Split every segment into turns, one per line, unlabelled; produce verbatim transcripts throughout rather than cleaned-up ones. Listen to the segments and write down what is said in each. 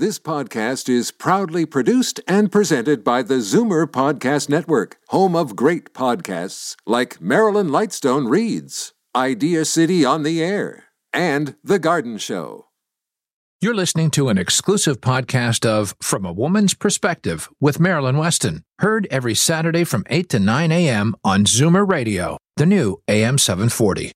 This podcast is proudly produced and presented by the Zoomer Podcast Network, home of great podcasts like Marilyn Lightstone Reads, Idea City on the Air, and The Garden Show.
You're listening to an exclusive podcast of From a Woman's Perspective with Marilyn Weston, heard every Saturday from eight to nine a.m. on Zoomer Radio, the new A M seven forty.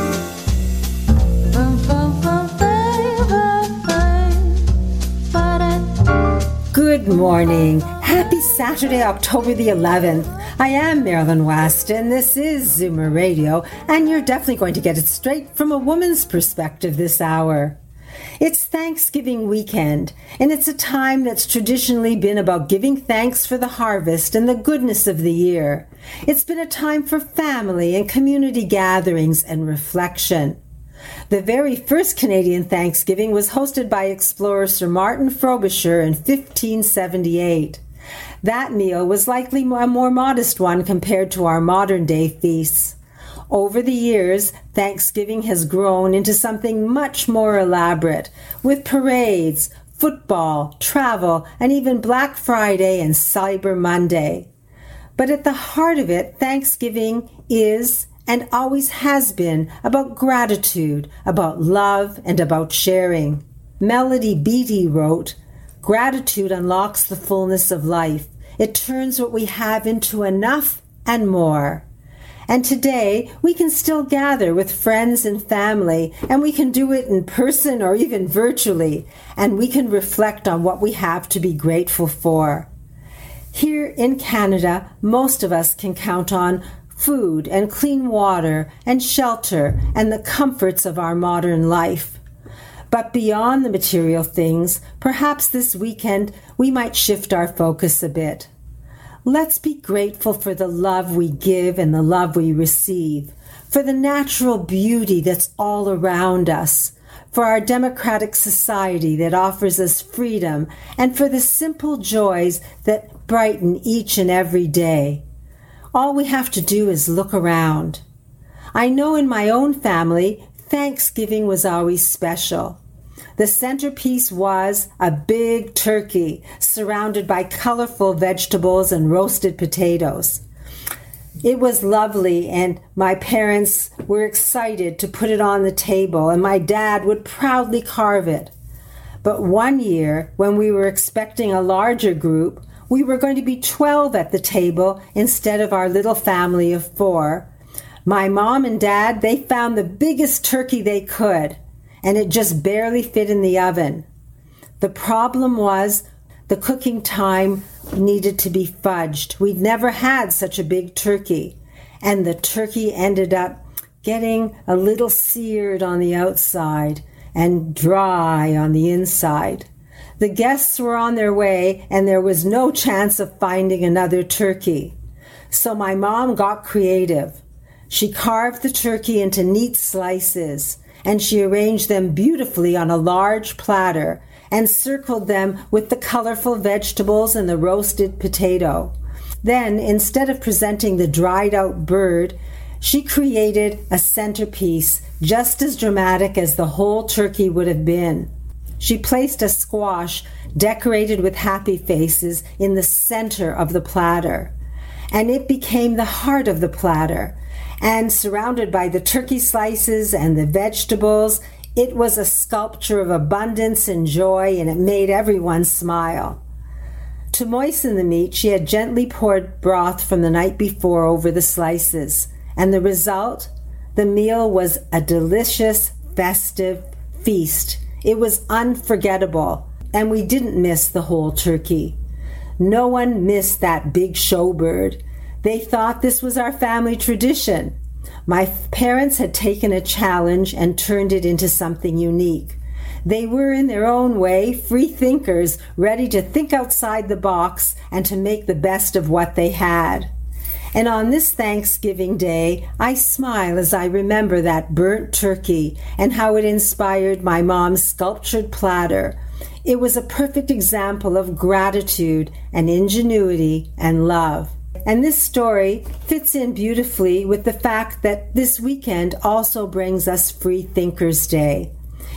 Good morning. Happy Saturday, October the eleventh. I am Marilyn West, and this is Zoomer Radio, and you're definitely going to get it straight from a woman's perspective this hour. It's Thanksgiving weekend, and it's a time that's traditionally been about giving thanks for the harvest and the goodness of the year. It's been a time for family and community gatherings and reflection. The very first Canadian Thanksgiving was hosted by explorer Sir Martin Frobisher in fifteen seventy-eight. That meal was likely a more modest one compared to our modern-day feasts. Over the years, Thanksgiving has grown into something much more elaborate, with parades, football, travel, and even Black Friday and Cyber Monday. But at the heart of it, Thanksgiving is and always has been about gratitude, about love, and about sharing. Melody Beattie wrote, "Gratitude unlocks the fullness of life. It turns what we have into enough and more." And today, we can still gather with friends and family, and we can do it in person or even virtually, and we can reflect on what we have to be grateful for. Here in Canada, most of us can count on food and clean water and shelter and the comforts of our modern life. But beyond the material things, perhaps this weekend we might shift our focus a bit. Let's be grateful for the love we give and the love we receive, for the natural beauty that's all around us, for our democratic society that offers us freedom, and for the simple joys that brighten each and every day. All we have to do is look around. I know in my own family, Thanksgiving was always special. The centerpiece was a big turkey surrounded by colorful vegetables and roasted potatoes. It was lovely, and my parents were excited to put it on the table, and my dad would proudly carve it. But one year, when we were expecting a larger group, we were going to be twelve at the table instead of our little family of four. My mom and dad, they found the biggest turkey they could, and it just barely fit in the oven. The problem was the cooking time needed to be fudged. We'd never had such a big turkey, and the turkey ended up getting a little seared on the outside and dry on the inside. The guests were on their way, and there was no chance of finding another turkey. So my mom got creative. She carved the turkey into neat slices, and she arranged them beautifully on a large platter and circled them with the colorful vegetables and the roasted potato. Then, instead of presenting the dried-out bird, she created a centerpiece just as dramatic as the whole turkey would have been. She placed a squash decorated with happy faces in the center of the platter, and it became the heart of the platter. And surrounded by the turkey slices and the vegetables, it was a sculpture of abundance and joy, and it made everyone smile. To moisten the meat, she had gently poured broth from the night before over the slices, and the result? The meal was a delicious, festive feast. It was unforgettable, and we didn't miss the whole turkey. No one missed that big show bird. They thought this was our family tradition. My parents had taken a challenge and turned it into something unique. They were, in their own way, free thinkers, ready to think outside the box and to make the best of what they had. And on this Thanksgiving Day, I smile as I remember that burnt turkey and how it inspired my mom's sculptured platter. It was a perfect example of gratitude and ingenuity and love. And this story fits in beautifully with the fact that this weekend also brings us Free Thinkers Day.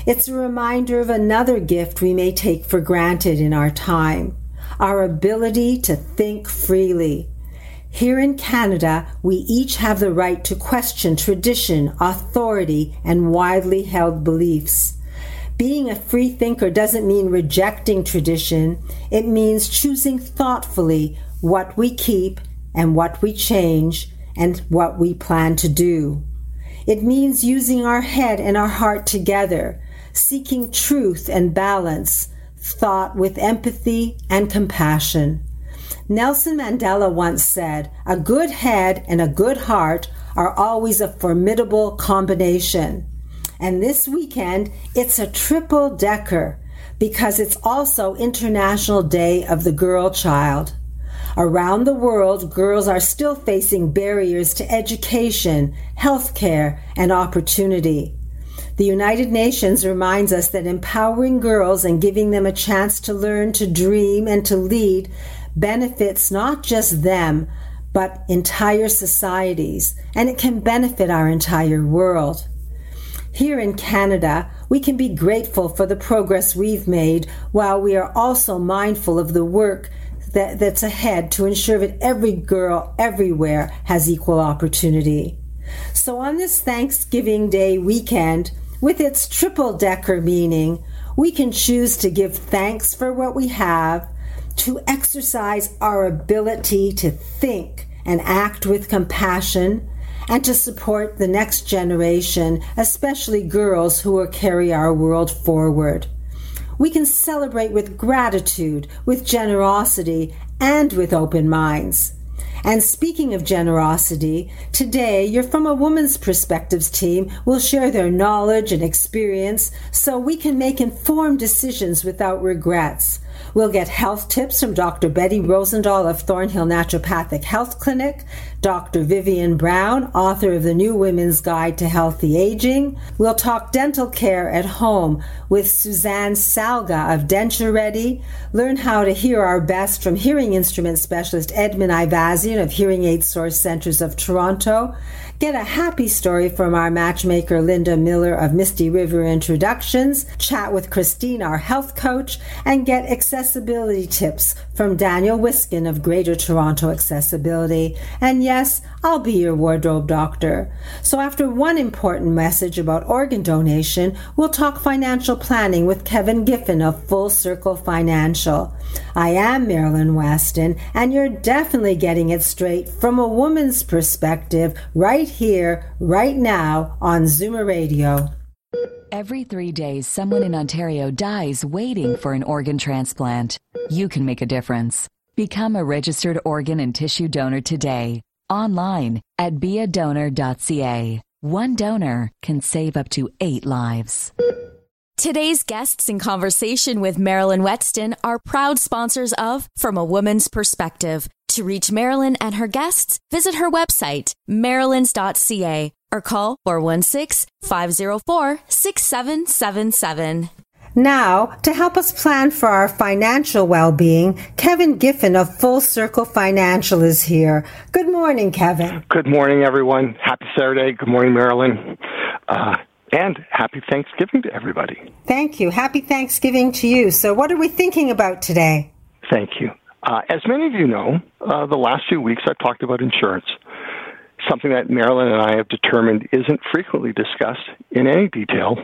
It's a reminder of another gift we may take for granted in our time, our ability to think freely. Here in Canada, we each have the right to question tradition, authority, and widely held beliefs. Being a free thinker doesn't mean rejecting tradition. It means choosing thoughtfully what we keep and what we change and what we plan to do. It means using our head and our heart together, seeking truth and balance, thought with empathy and compassion. Nelson Mandela once said, "A good head and a good heart are always a formidable combination." And this weekend, it's a triple-decker because it's also International Day of the Girl Child. Around the world, girls are still facing barriers to education, healthcare, and opportunity. The United Nations reminds us that empowering girls and giving them a chance to learn, to dream, and to lead benefits not just them, but entire societies, and it can benefit our entire world. Here in Canada, we can be grateful for the progress we've made, while we are also mindful of the work that, that's ahead to ensure that every girl everywhere has equal opportunity. So on this Thanksgiving Day weekend, with its triple-decker meaning, we can choose to give thanks for what we have, to exercise our ability to think and act with compassion, and to support the next generation, especially girls who will carry our world forward. We can celebrate with gratitude, with generosity, and with open minds. And speaking of generosity, today You're From a Woman's Perspectives team will share their knowledge and experience so we can make informed decisions without regrets. We'll get health tips from Doctor Betty Rosendahl of Thornhill Naturopathic Health Clinic, Doctor Vivian Brown, author of the New Women's Guide to Healthy Aging. We'll talk dental care at home with Suzanne Salga of Denture Ready, learn how to hear our best from hearing instrument specialist Edmund Ivazian of Hearing Aid Source Centers of Toronto, get a happy story from our matchmaker Linda Miller of Misty River Introductions, chat with Christine, our health coach, and get accessibility tips from Daniel Wiskin of Greater Toronto Accessibility. And yes, I'll be your wardrobe doctor. So after one important message about organ donation, we'll talk financial planning with Kevin Giffen of Full Circle Financial. I am Marilyn Weston, and you're definitely getting it straight from a woman's perspective right here, right now on Zoomer Radio.
Every three days, someone in Ontario dies waiting for an organ transplant. You can make a difference. Become a registered organ and tissue donor today. Online at be a donor dot c a. One donor can save up to eight lives.
Today's guests in conversation with Marilyn Weston are proud sponsors of From a Woman's Perspective. To reach Marilyn and her guests, visit her website, marilyns dot c a, or call four one six, five zero four, six seven seven seven.
Now, to help us plan for our financial well-being, Kevin Giffen of Full Circle Financial is here. Good morning, Kevin.
Good morning, everyone. Happy Saturday. Good morning, Marilyn. Uh, and happy Thanksgiving to everybody.
Thank you. Happy Thanksgiving to you. So what are we thinking about today?
Thank you. Uh, as many of you know, uh, the last few weeks I've talked about insurance, something that Marilyn and I have determined isn't frequently discussed in any detail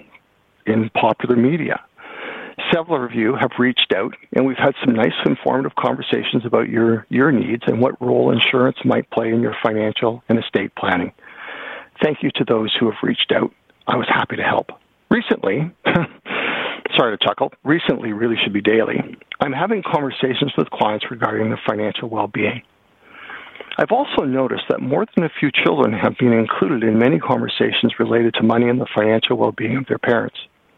in popular media. Several of you have reached out, and we've had some nice informative conversations about your, your needs and what role insurance might play in your financial and estate planning. Thank you to those who have reached out. I was happy to help. Recently, sorry to chuckle, recently really should be daily, I'm having conversations with clients regarding their financial well-being. I've also noticed that more than a few children have been included in many conversations related to money and the financial well-being of their parents.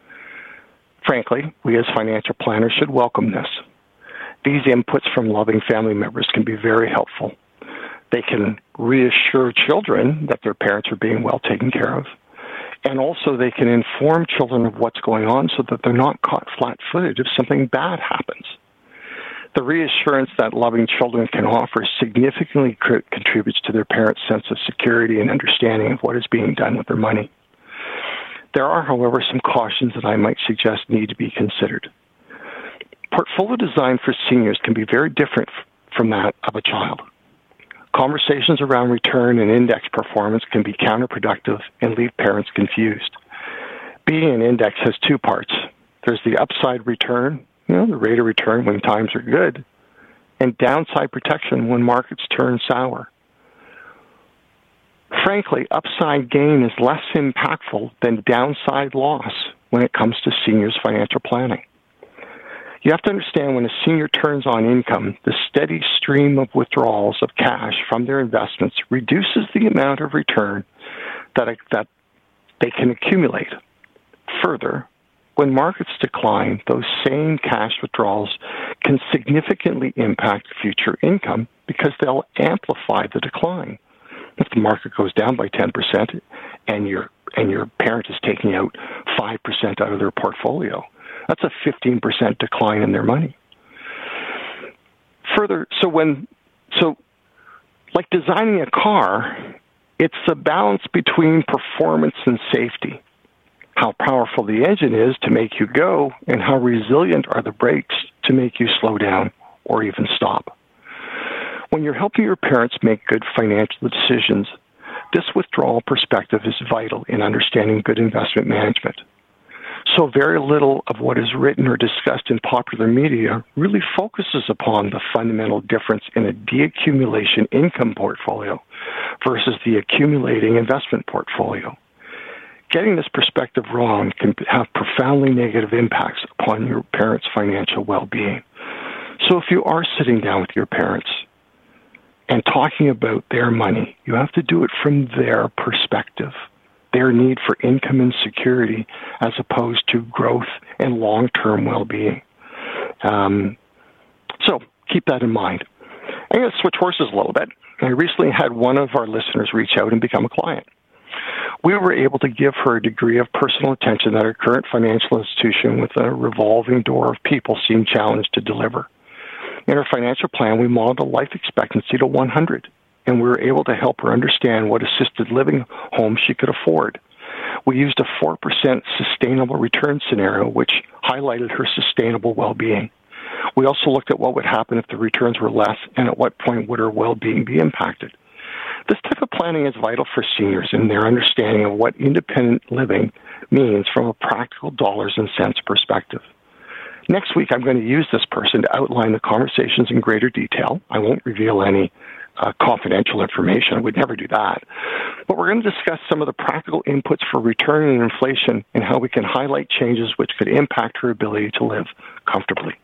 Frankly, we as financial planners should welcome this. These inputs from loving family members can be very helpful. They can reassure children that their parents are being well taken care of. And also they can inform children of what's going on so that they're not caught flat-footed if something bad happens. The reassurance that loving children can offer significantly contributes to their parents' sense of security and understanding of what is being done with their money. There are, however, some cautions that I might suggest need to be considered. Portfolio design for seniors can be very different f- from that of a child. Conversations around return and index performance can be counterproductive and leave parents confused. Being an index has two parts. There's the upside return, you know, the rate of return when times are good, and downside protection when markets turn sour. Frankly, upside gain is less impactful than downside loss when it comes to seniors' financial planning. You have to understand when a senior turns on income, the steady stream of withdrawals of cash from their investments reduces the amount of return that, that they can accumulate. Further, when markets decline, those same cash withdrawals can significantly impact future income because they'll amplify the decline. If the market goes down by ten percent and your and your parent is taking out five percent out of their portfolio, that's a fifteen percent decline in their money. Further, so when so like designing a car, it's the balance between performance and safety. How powerful the engine is to make you go, and how resilient are the brakes to make you slow down or even stop. When you're helping your parents make good financial decisions, this withdrawal perspective is vital in understanding good investment management. So very little of what is written or discussed in popular media really focuses upon the fundamental difference in a deaccumulation income portfolio versus the accumulating investment portfolio. Getting this perspective wrong can have profoundly negative impacts upon your parents' financial well-being. So if you are sitting down with your parents and talking about their money, you have to do it from their perspective, their need for income and security as opposed to growth and long-term well-being. Um, so keep that in mind. I'm going to switch horses a little bit. I recently had one of our listeners reach out and become a client. We were able to give her a degree of personal attention that her current financial institution with a revolving door of people seemed challenged to deliver. In her financial plan, we modeled a life expectancy to one hundred, and we were able to help her understand what assisted living home she could afford. We used a four percent sustainable return scenario, which highlighted her sustainable well-being. We also looked at what would happen if the returns were less, and at what point would her well-being be impacted. This type of planning is vital for seniors in their understanding of what independent living means from a practical dollars and cents perspective. Next week, I'm going to use this person to outline the conversations in greater detail. I won't reveal any uh, confidential information. I would never do that. But we're going to discuss some of the practical inputs for return and inflation and how we can highlight changes which could impact her ability to live comfortably.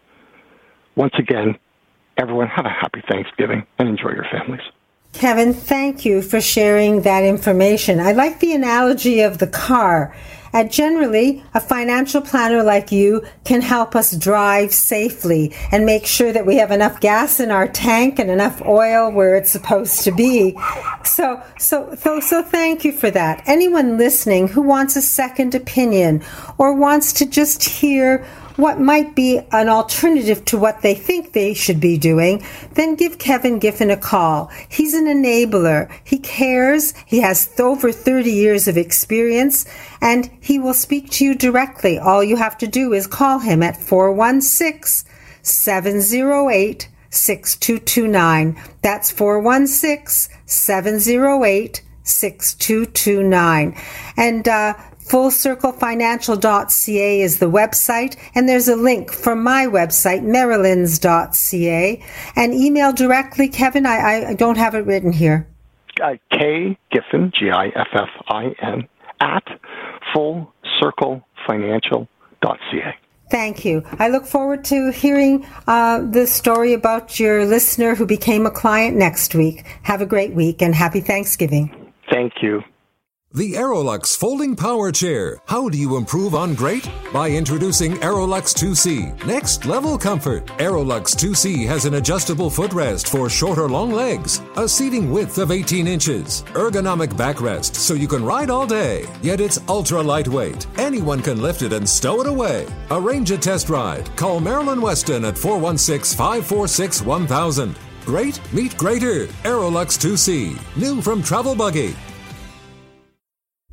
Once again, everyone have a happy Thanksgiving and enjoy your families.
Kevin, thank you for sharing that information. I like the analogy of the car. And generally, a financial planner like you can help us drive safely and make sure that we have enough gas in our tank and enough oil where it's supposed to be. So, so, so, so thank you for that. Anyone listening who wants a second opinion or wants to just hear what might be an alternative to what they think they should be doing, then give Kevin Giffen a call. He's an enabler. He cares. He has over thirty years of experience, and he will speak to you directly. All you have to do is call him at four one six, seven zero eight, six two two nine. That's four one six, seven zero eight, six two two nine. And, uh, full circle financial dot c a is the website, and there's a link from my website, marilyns dot c a, and email directly, Kevin. I, I don't have it written here.
Uh, K Giffen, G I F F I N, at full circle financial dot c a.
Thank you. I look forward to hearing uh, the story about your listener who became a client next week. Have a great week and happy Thanksgiving.
Thank you.
The Aerolux Folding Power Chair. How do you improve on great? By introducing Aerolux two C. Next level comfort. Aerolux two C has an adjustable footrest for short or long legs, a seating width of eighteen inches, ergonomic backrest so you can ride all day, yet it's ultra lightweight. Anyone can lift it and stow it away. Arrange a test ride. Call Marilyn Weston at four one six, five four six, one thousand. Great meet greater. Aerolux two C. New from Travel Buggy.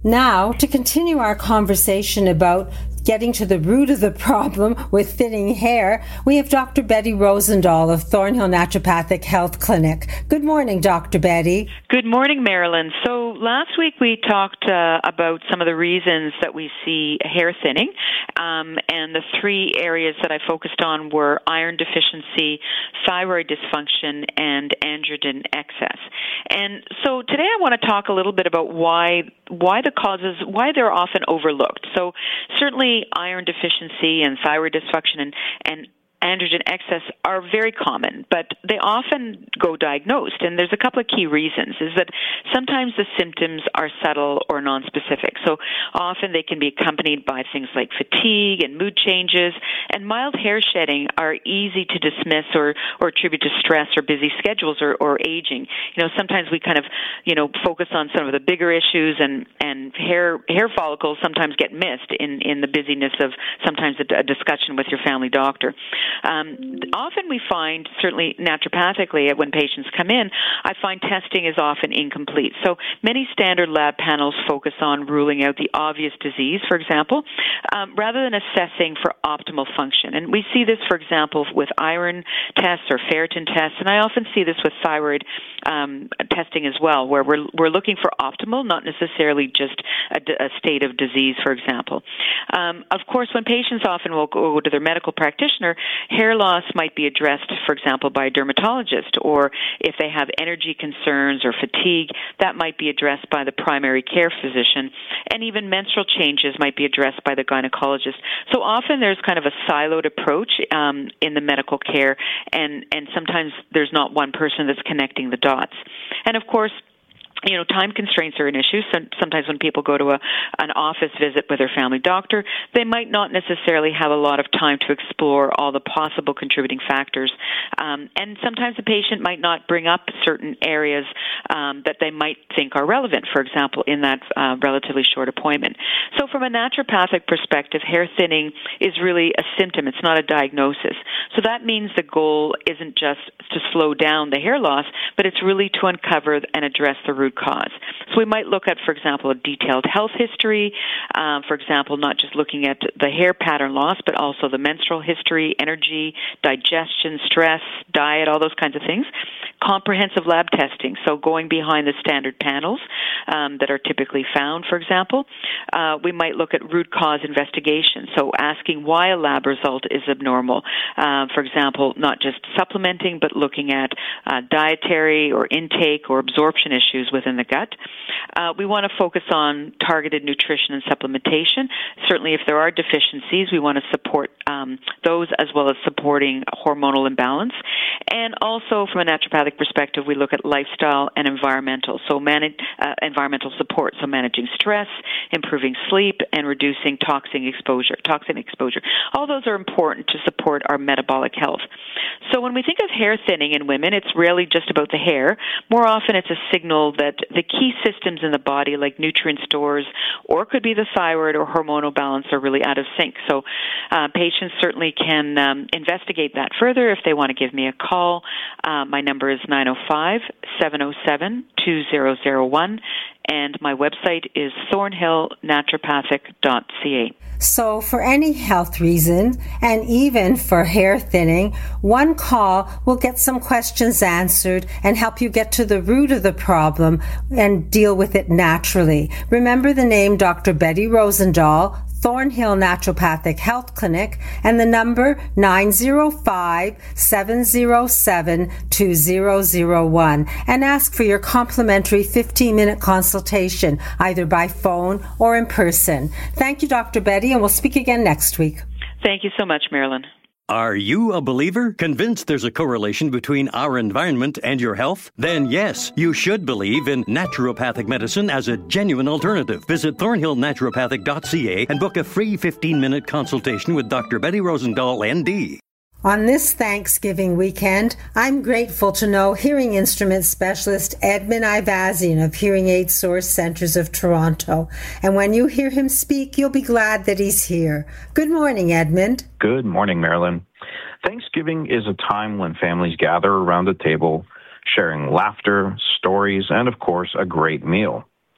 Now, to continue our conversation about getting to the root of the problem with thinning hair, we have Doctor Betty Rosendahl of Thornhill Naturopathic Health Clinic. Good morning, Doctor Betty.
Good morning, Marilyn. So last week we talked uh, about some of the reasons that we see hair thinning, um, and the three areas that I focused on were iron deficiency, thyroid dysfunction, and androgen excess. And so today I want to talk a little bit about why why the causes, why they're often overlooked. So certainly iron deficiency and thyroid dysfunction and, and androgen excess are very common, but they often go diagnosed, and there's a couple of key reasons. Is that sometimes the symptoms are subtle or nonspecific. So often they can be accompanied by things like fatigue and mood changes, and mild hair shedding are easy to dismiss or, or attribute to stress or busy schedules or, or aging. You know, sometimes we kind of, you know, focus on some of the bigger issues, and, and hair hair follicles sometimes get missed in, in the busyness of sometimes a, a discussion with your family doctor. Um, often we find, certainly naturopathically, when patients come in, I find testing is often incomplete. So many standard lab panels focus on ruling out the obvious disease, for example, um, rather than assessing for optimal function. And we see this, for example, with iron tests or ferritin tests, and I often see this with thyroid um, testing as well, where we're we're looking for optimal, not necessarily just a, a state of disease, for example. Um, of course, when patients often will go to their medical practitioner, hair loss might be addressed, for example, by a dermatologist, or if they have energy concerns or fatigue, that might be addressed by the primary care physician, and even menstrual changes might be addressed by the gynecologist. So often there's kind of a siloed approach um, in the medical care, and, and sometimes there's not one person that's connecting the dots. And of course, you know, time constraints are an issue. So sometimes when people go to a, an office visit with their family doctor, they might not necessarily have a lot of time to explore all the possible contributing factors. Um, and sometimes the patient might not bring up certain areas um, that they might think are relevant, for example, in that uh, relatively short appointment. So from a naturopathic perspective, hair thinning is really a symptom. It's not a diagnosis. So that means the goal isn't just to slow down the hair loss, but it's really to uncover and address the root cause. So we might look at, for example, a detailed health history, um, for example, not just looking at the hair pattern loss, but also the menstrual history, energy, digestion, stress, diet, all those kinds of things. Comprehensive lab testing, so going behind the standard panels um, that are typically found, for example. Uh, we might look at root cause investigation, so asking why a lab result is abnormal. Uh, for example, not just supplementing, but looking at uh, dietary or intake or absorption issues within the gut. Uh, we want to focus on targeted nutrition and supplementation. Certainly, if there are deficiencies, we want to support um, those as well as supporting hormonal imbalance. And also, from a naturopathic perspective, we look at lifestyle and environmental, so manage, uh, environmental support, so managing stress, improving sleep, and reducing toxin exposure. Toxin exposure. All those are important to support our metabolic health. So when we think of hair thinning in women, it's rarely just about the hair. More often, it's a signal that the key systems in the body, like nutrient stores, or could be the thyroid or hormonal balance, are really out of sync. So uh, patients certainly can um, investigate that further if they want to give me a call. Uh, my number is nine oh five, seven oh seven, two oh oh one, and my website is thornhill naturopathic dot c a.
So for any health reason, and even for hair thinning, one call will get some questions answered and help you get to the root of the problem and deal with it naturally. Remember the name Doctor Betty Rosendahl, Thornhill Naturopathic Health Clinic, and the number nine oh five, seven oh seven, two oh oh one, and ask for your complimentary fifteen-minute consultation, either by phone or in person. Thank you, Doctor Betty, and we'll speak again next week.
Thank you so much, Marilyn.
Are you a believer? Convinced there's a correlation between our environment and your health? Then yes, you should believe in naturopathic medicine as a genuine alternative. Visit thornhill naturopathic dot c a and book a free fifteen-minute consultation with Doctor Betty Rosendahl, N D.
On this Thanksgiving weekend, I'm grateful to know hearing instrument specialist Edmund Ivazian of Hearing Aid Source Centers of Toronto. And when you hear him speak, you'll be glad that he's here. Good morning, Edmund.
Good morning, Marilyn. Thanksgiving is a time when families gather around a table, sharing laughter, stories, and, of course, a great meal.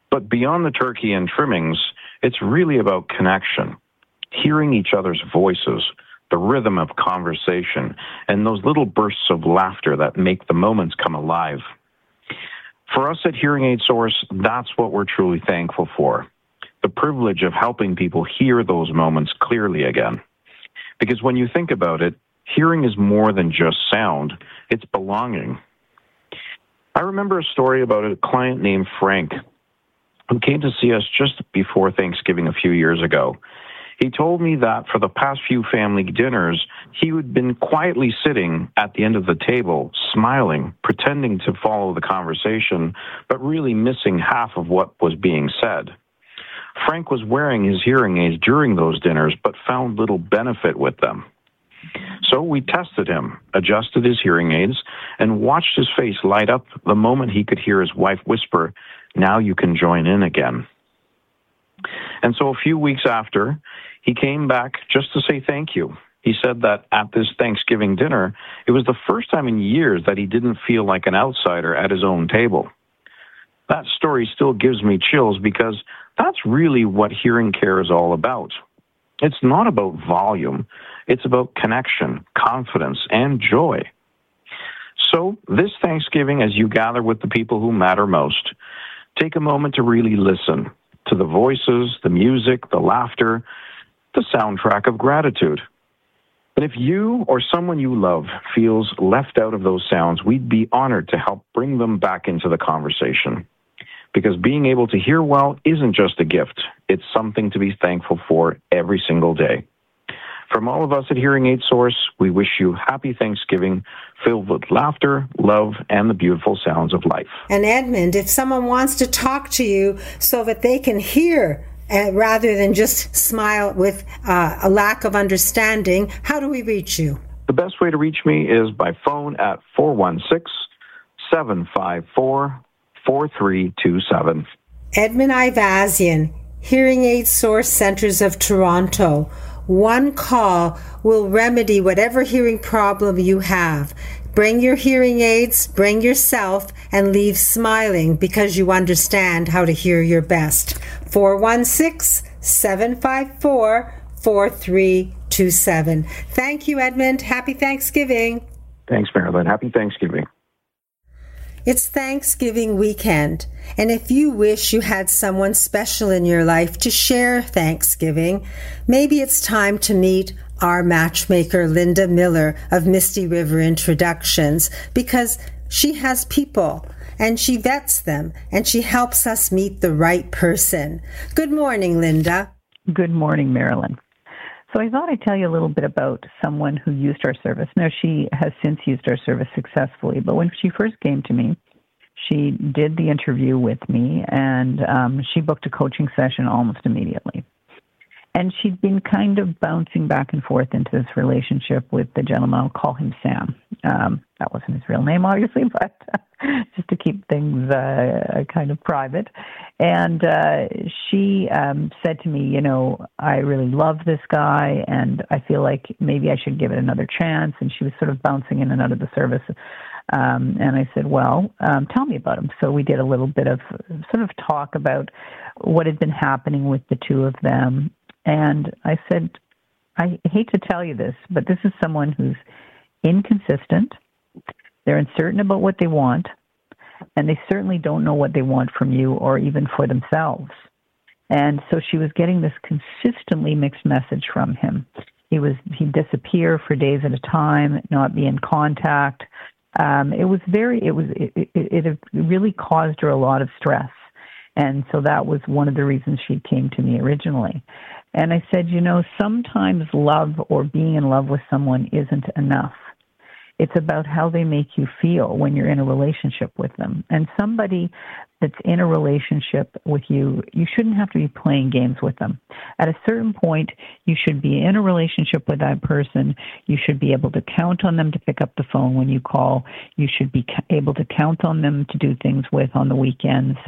But beyond the turkey and trimmings, it's really about connection, hearing each other's voices, the rhythm of conversation, and those little bursts of laughter that make the moments come alive. For us at Hearing Aid Source, that's what we're truly thankful for, the privilege of helping people hear those moments clearly again. Because when you think about it, hearing is more than just sound, it's belonging. I remember a story about a client named Frank who came to see us just before Thanksgiving a few years ago. He told me that for the past few family dinners, he had been quietly sitting at the end of the table, smiling, pretending to follow the conversation, but really missing half of what was being said. Frank was wearing his hearing aids during those dinners, but found little benefit with them. So we tested him, adjusted his hearing aids, and watched his face light up the moment he could hear his wife whisper, "Now you can join in again." And so a few weeks after, he came back just to say thank you. He said that at this Thanksgiving dinner, it was the first time in years that he didn't feel like an outsider at his own table. That story still gives me chills because that's really what hearing care is all about. It's not about volume. It's about connection, confidence, and joy. So this Thanksgiving, as you gather with the people who matter most, take a moment to really listen to the voices, the music, the laughter, the soundtrack of gratitude. And if you or someone you love feels left out of those sounds, we'd be honored to help bring them back into the conversation. Because being able to hear well isn't just a gift. It's something to be thankful for every single day. From all of us at Hearing Aid Source, we wish you happy Thanksgiving, filled with laughter, love, and the beautiful sounds of life.
And Edmund, if someone wants to talk to you so that they can hear uh, rather than just smile with uh, a lack of understanding, how do we reach you?
The best way to reach me is by phone at four one six, seven five four, four three two seven.
Edmund Ivazian, Hearing Aid Source Centers of Toronto. One call will remedy whatever hearing problem you have. Bring your hearing aids, bring yourself, and leave smiling because you understand how to hear your best. four one six, seven five four, four three two seven. Thank you, Edmund. Happy Thanksgiving.
Thanks, Marilyn. Happy Thanksgiving.
It's Thanksgiving weekend, and if you wish you had someone special in your life to share Thanksgiving, maybe it's time to meet our matchmaker, Linda Miller of Misty River Introductions, because she has people, and she vets them, and she helps us meet the right person. Good morning, Linda.
Good morning, Marilyn. So I thought I'd tell you a little bit about someone who used our service. Now, she has since used our service successfully, but when she first came to me, she did the interview with me, and um, she booked a coaching session almost immediately. And she'd been kind of bouncing back and forth into this relationship with the gentleman. I'll call him Sam. Um, that wasn't his real name, obviously, but just to keep things uh, kind of private. And uh, she um, said to me, you know, I really love this guy, and I feel like maybe I should give it another chance. And she was sort of bouncing in and out of the service. Um, and I said, well, um, tell me about him. So we did a little bit of sort of talk about what had been happening with the two of them. And I said, I hate to tell you this, but this is someone who's inconsistent. They're uncertain about what they want, and they certainly don't know what they want from you or even for themselves. And so she was getting this consistently mixed message from him. He was he'd disappear for days at a time, not be in contact. Um, it was very, it was, it, it, it really caused her a lot of stress. And so that was one of the reasons she came to me originally. And I said, you know, sometimes love or being in love with someone isn't enough. It's about how they make you feel when you're in a relationship with them. And somebody that's in a relationship with you, you shouldn't have to be playing games with them. At a certain point, you should be in a relationship with that person. You should be able to count on them to pick up the phone when you call. You should be able to count on them to do things with on the weekends.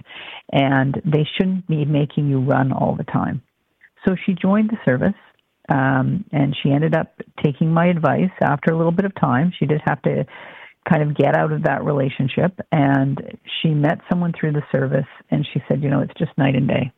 And they shouldn't be making you run all the time. So she joined the service. Um, and she ended up taking my advice after a little bit of time. She did have to kind of get out of that relationship. And she met someone through the service, and she said, you know, it's just night and day.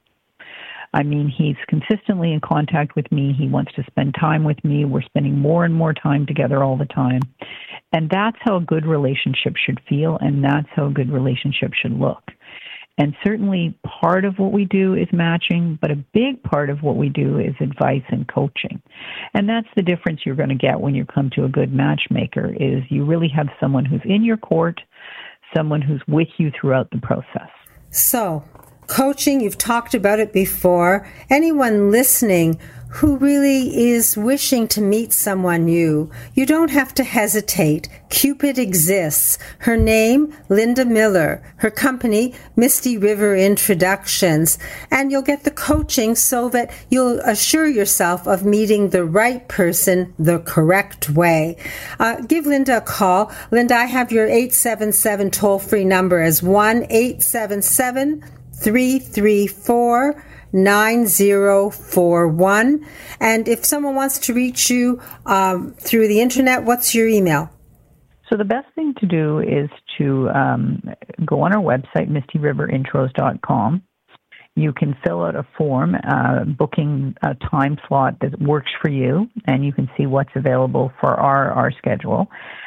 I mean, he's consistently in contact with me. He wants to spend time with me. We're spending more and more time together all the time. And that's how a good relationship should feel, and that's how a good relationship should look. And certainly part of what we do is matching, but a big part of what we do is advice and coaching. And that's the difference you're going to get when you come to a good matchmaker, is you really have someone who's in your court, someone who's with you throughout the process.
So, coaching, you've talked about it before. Anyone listening who really is wishing to meet someone new, you don't have to hesitate. Cupid exists. Her name, Linda Miller. Her company, Misty River Introductions. And you'll get the coaching so that you'll assure yourself of meeting the right person the correct way. Uh, give Linda a call. Linda, I have your eight seven seven toll-free number as one eight seven seven three three four nine zero four one. And if someone wants to reach you um, through the internet, what's your email?
So the best thing to do is to um, go on our website, misty river intros dot com. You can fill out a form uh, booking a time slot that works for you, and you can see what's available for our, our schedule.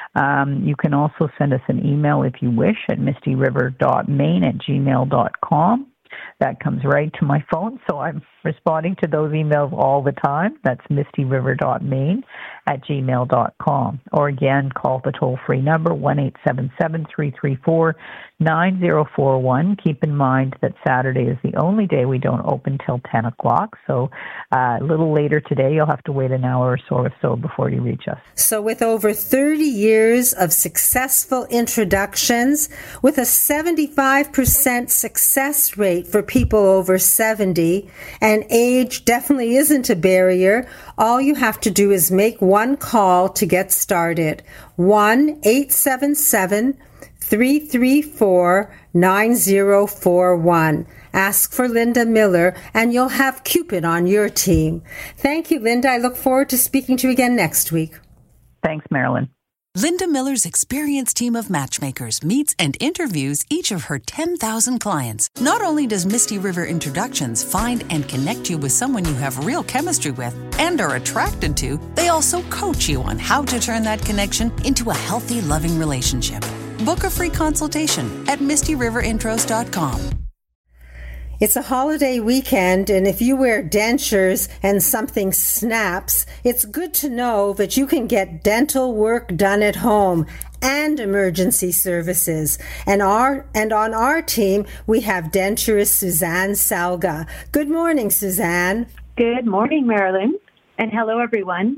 Um, you can also send us an email if you wish at misty river dot maine at gmail dot com. That comes right to my phone, so I'm responding to those emails all the time. That's misty river dot maine at gmail dot com. Or again, call the toll-free number, one eight seven seven three three four nine zero four one. Keep in mind that Saturday is the only day we don't open till ten o'clock, so uh, a little later today, you'll have to wait an hour or so or so before you reach us.
So with over thirty years of successful introductions, with a seventy-five percent success rate for people over seventy, and age definitely isn't a barrier, all you have to do is make one call to get started. one eight seven seven three three four nine zero four one. Ask for Linda Miller, and you'll have Cupid on your team. Thank you, Linda. I look forward to speaking to you again next week.
Thanks, Marilyn.
Linda Miller's experienced team of matchmakers meets and interviews each of her ten thousand clients. Not only does Misty River Introductions find and connect you with someone you have real chemistry with and are attracted to, they also coach you on how to turn that connection into a healthy, loving relationship. Book a free consultation at misty river intros dot com.
It's a holiday weekend, and if you wear dentures and something snaps, it's good to know that you can get dental work done at home and emergency services. And our and on our team, we have denturist Suzanne Salga. Good morning, Suzanne.
Good morning, Marilyn, and hello, everyone.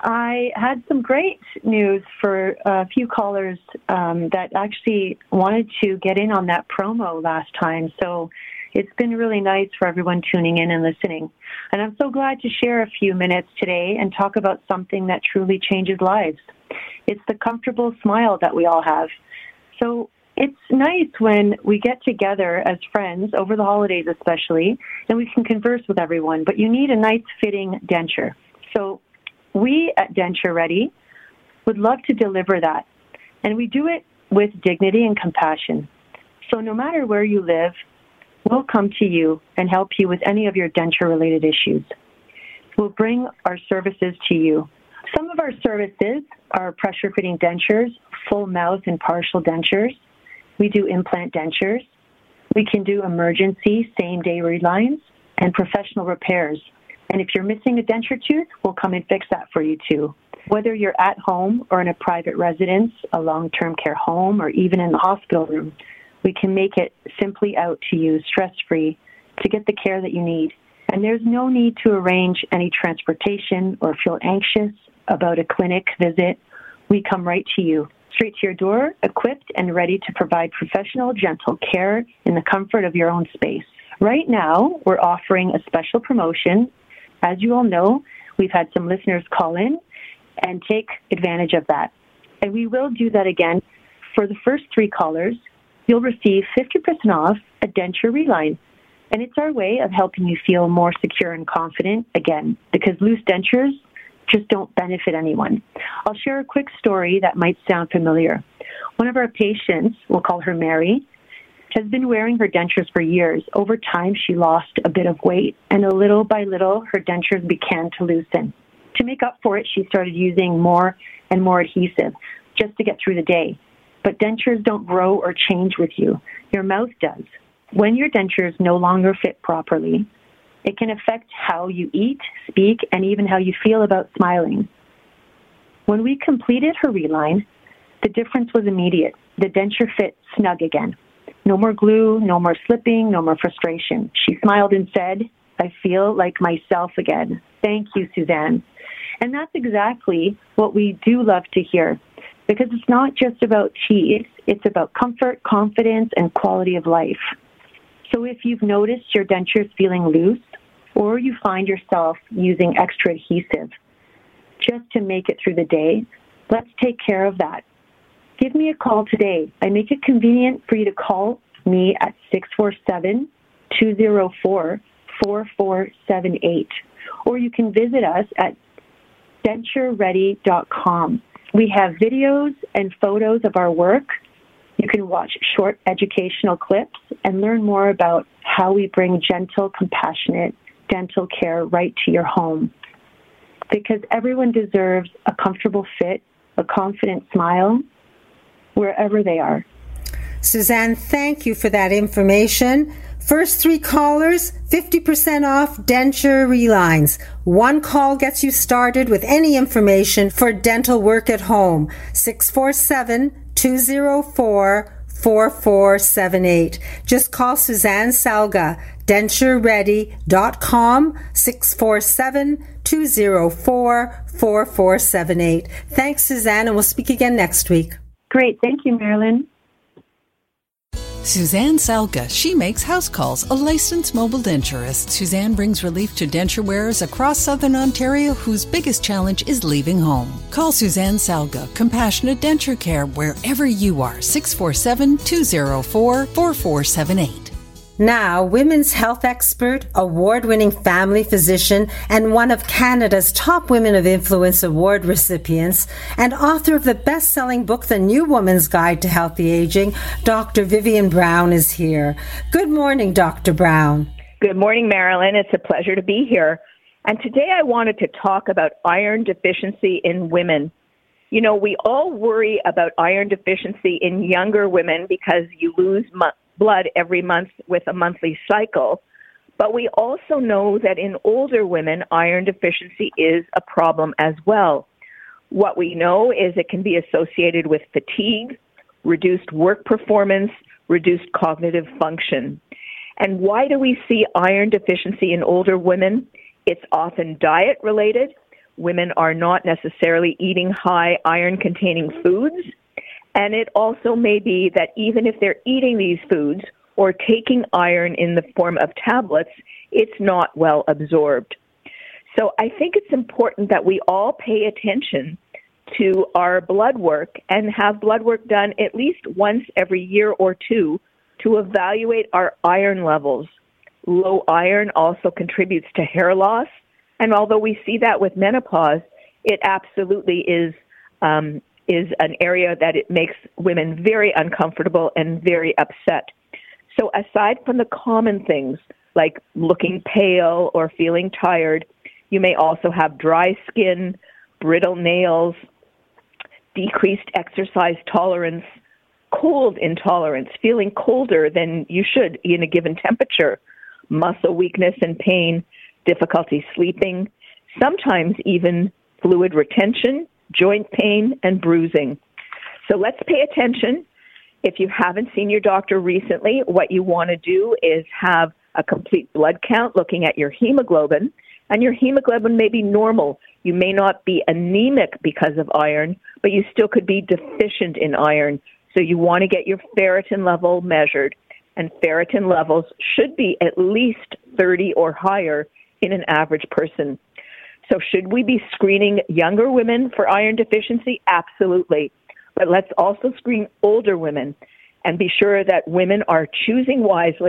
I had some great news for a few callers um, that actually wanted to get in on that promo last time, so it's been really nice for everyone tuning in and listening. And I'm so glad to share a few minutes today and talk about something that truly changes lives. It's the comfortable smile that we all have. So it's nice when we get together as friends, over the holidays especially, and we can converse with everyone, but you need a nice fitting denture. So we at Denture Ready would love to deliver that, and we do it with dignity and compassion. So no matter where you live, we'll come to you and help you with any of your denture-related issues. We'll bring our services to you. Some of our services are pressure-fitting dentures, full mouth and partial dentures. We do implant dentures. We can do emergency same-day relines and professional repairs. And if you're missing a denture tooth, we'll come and fix that for you too. Whether you're at home or in a private residence, a long-term care home, or even in the hospital room, we can make it simply out to you, stress-free, to get the care that you need. And there's no need to arrange any transportation or feel anxious about a clinic visit. We come right to you, straight to your door, equipped and ready to provide professional, gentle care in the comfort of your own space. Right now, we're offering a special promotion. As you all know, we've had some listeners call in and take advantage of that. And we will do that again. For the first three callers, you'll receive fifty percent off a denture reline. And it's our way of helping you feel more secure and confident, again, because loose dentures just don't benefit anyone. I'll share a quick story that might sound familiar. One of our patients, we'll call her Mary, has been wearing her dentures for years. Over time, she lost a bit of weight, and a little by little, her dentures began to loosen. To make up for it, she started using more and more adhesive just to get through the day. But dentures don't grow or change with you. Your mouth does. When your dentures no longer fit properly, it can affect how you eat, speak, and even how you feel about smiling. When we completed her reline, the difference was immediate. The denture fit snug again. No more glue, no more slipping, no more frustration. She smiled and said, "I feel like myself again. Thank you, Suzanne." And that's exactly what we do love to hear, because it's not just about teeth, it's about comfort, confidence, and quality of life. So if you've noticed your dentures feeling loose, or you find yourself using extra adhesive just to make it through the day, let's take care of that. Give me a call today. I make it convenient for you to call me at six four seven, two zero four, four four seven eight, or you can visit us at denture ready dot com. We have videos and photos of our work. You can watch short educational clips and learn more about how we bring gentle, compassionate dental care right to your home. Because everyone deserves a comfortable fit, a confident smile, wherever they are.
Suzanne, thank you for that information. First three callers, fifty percent off denture relines. One call gets you started with any information for dental work at home. six four seven, two zero four, four four seven eight. Just call Suzanne Salga, denture ready dot com, six four seven, two zero four, four four seven eight. Thanks, Suzanne, and we'll speak again next week.
Great. Thank you, Marilyn.
Suzanne Salga. She makes house calls, a licensed mobile denturist. Suzanne brings relief to denture wearers across Southern Ontario whose biggest challenge is leaving home. Call Suzanne Salga, Compassionate Denture Care, wherever you are, six four seven, two zero four, four four seven eight.
Now, women's health expert, award-winning family physician, and one of Canada's top Women of Influence Award recipients, and author of the best-selling book, The New Woman's Guide to Healthy Aging, Doctor Vivian Brown is here. Good morning, Doctor Brown.
Good morning, Marilyn. It's a pleasure to be here. And today I wanted to talk about iron deficiency in women. You know, we all worry about iron deficiency in younger women because you lose mu- blood every month with a monthly cycle. But we also know that in older women, iron deficiency is a problem as well. What we know is it can be associated with fatigue, reduced work performance, reduced cognitive function. And why do we see iron deficiency in older women? It's often diet related. Women are not necessarily eating high iron-containing foods. And it also may be that even if they're eating these foods or taking iron in the form of tablets, it's not well absorbed. So I think it's important that we all pay attention to our blood work and have blood work done at least once every year or two to evaluate our iron levels. Low iron also contributes to hair loss. And although we see that with menopause, it absolutely is um, is an area that it makes women very uncomfortable and very upset. So aside from the common things like looking pale or feeling tired, you may also have dry skin, brittle nails, decreased exercise tolerance, cold intolerance, feeling colder than you should in a given temperature, muscle weakness and pain, difficulty sleeping, sometimes even fluid retention, joint pain, and bruising. So let's pay attention. If you haven't seen your doctor recently, what you want to do is have a complete blood count looking at your hemoglobin, and your hemoglobin may be normal. You may not be anemic because of iron, but you still could be deficient in iron. So you want to get your ferritin level measured, and ferritin levels should be at least thirty or higher in an average person. So should we be screening younger women for iron deficiency? Absolutely. But let's also screen older women and be sure that women are choosing wisely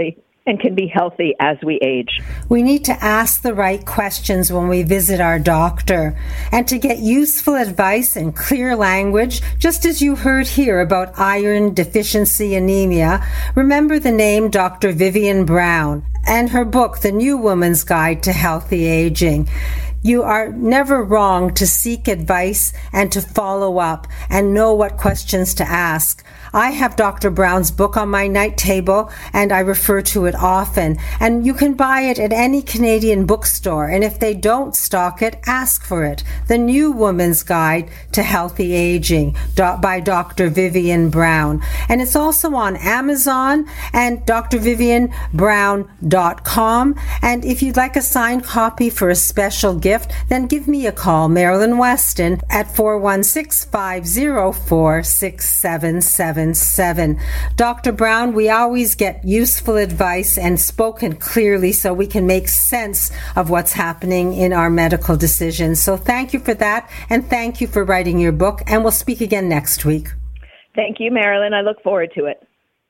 and can be healthy as we age.
We need to ask the right questions when we visit our doctor and to get useful advice in clear language, just as you heard here about iron deficiency anemia. Remember the name Doctor Vivian Brown and her book, The New Woman's Guide to Healthy Aging. You are never wrong to seek advice and to follow up and know what questions to ask. I have Doctor Brown's book on my night table, and I refer to it often. And you can buy it at any Canadian bookstore. And if they don't stock it, ask for it. The New Woman's Guide to Healthy Aging by Doctor Vivian Brown. And it's also on Amazon and d r vivian brown dot com. And if you'd like a signed copy for a special gift, then give me a call, Marilyn Weston, at four one six, five zero four, six seven seven seven. Doctor Brown, we always get useful advice and spoken clearly so we can make sense of what's happening in our medical decisions. So thank you for that, and thank you for writing your book, and we'll speak again next week.
Thank you, Marilyn. I look forward to it.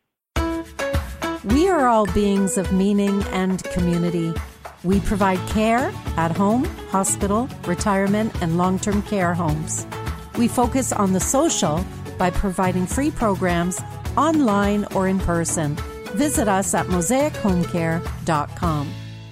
We are all beings of meaning and community. We provide care at home, hospital, retirement, and long-term care homes. We focus on the social by providing free programs online or in person. Visit us at mosaic home care dot com.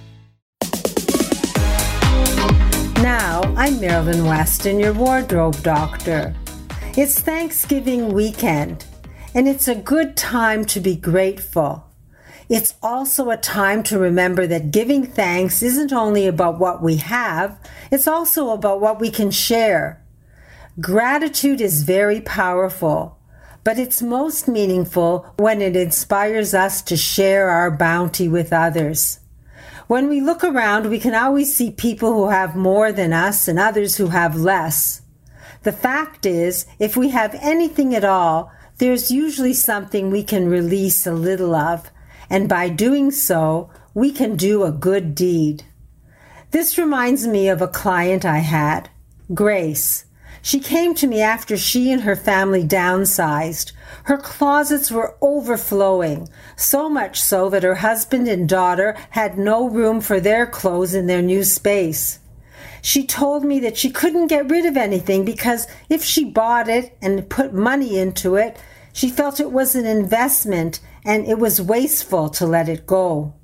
Now, I'm Marilyn Weston, your wardrobe doctor. It's Thanksgiving weekend, and it's a good time to be grateful. It's also a time to remember that giving thanks isn't only about what we have, it's also about what we can share. Gratitude is very powerful, but it's most meaningful when it inspires us to share our bounty with others. When we look around, we can always see people who have more than us and others who have less. The fact is, if we have anything at all, there's usually something we can release a little of, and by doing so, we can do a good deed. This reminds me of a client I had, Grace. She came to me after she and her family downsized. Her closets were overflowing, so much so that her husband and daughter had no room for their clothes in their new space. She told me that she couldn't get rid of anything because if she bought it and put money into it, she felt it was an investment and it was wasteful to let it go.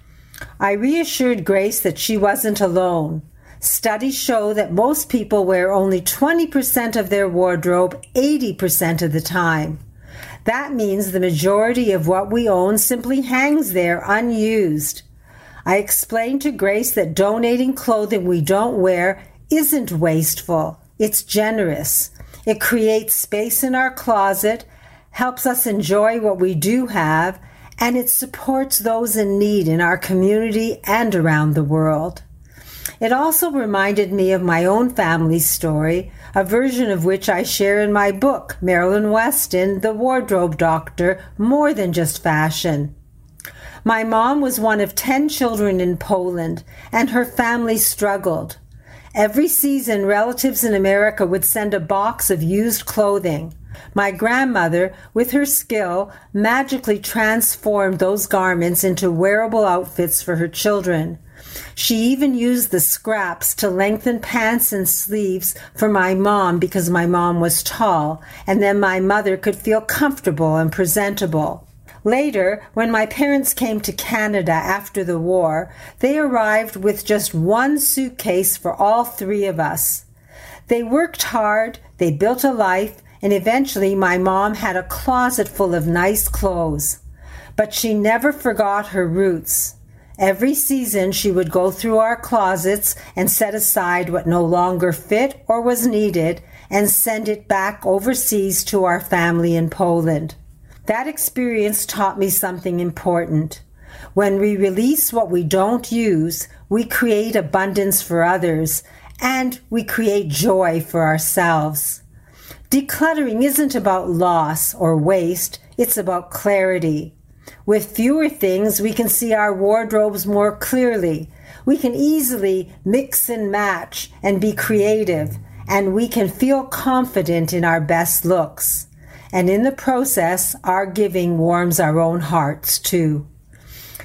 I reassured Grace that she wasn't alone. Studies show that most people wear only twenty percent of their wardrobe eighty percent of the time. That means the majority of what we own simply hangs there unused. I explained to Grace that donating clothing we don't wear isn't wasteful. It's generous. It creates space in our closet, helps us enjoy what we do have, and it supports those in need in our community and around the world. It also reminded me of my own family story, a version of which I share in my book, Marilyn Weston, The Wardrobe Doctor, More Than Just Fashion. My mom was one of ten children in Poland, and her family struggled. Every season, relatives in America would send a box of used clothing. My grandmother, with her skill, magically transformed those garments into wearable outfits for her children. She even used the scraps to lengthen pants and sleeves for my mom because my mom was tall, and then my mother could feel comfortable and presentable. Later, when my parents came to Canada after the war, they arrived with just one suitcase for all three of us. They worked hard, they built a life, and eventually my mom had a closet full of nice clothes. But she never forgot her roots. Every season she would go through our closets and set aside what no longer fit or was needed and send it back overseas to our family in Poland. That experience taught me something important. When we release what we don't use, we create abundance for others, and we create joy for ourselves. Decluttering isn't about loss or waste, it's about clarity. With fewer things, we can see our wardrobes more clearly. We can easily mix and match and be creative, and we can feel confident in our best looks. And in the process, our giving warms our own hearts too.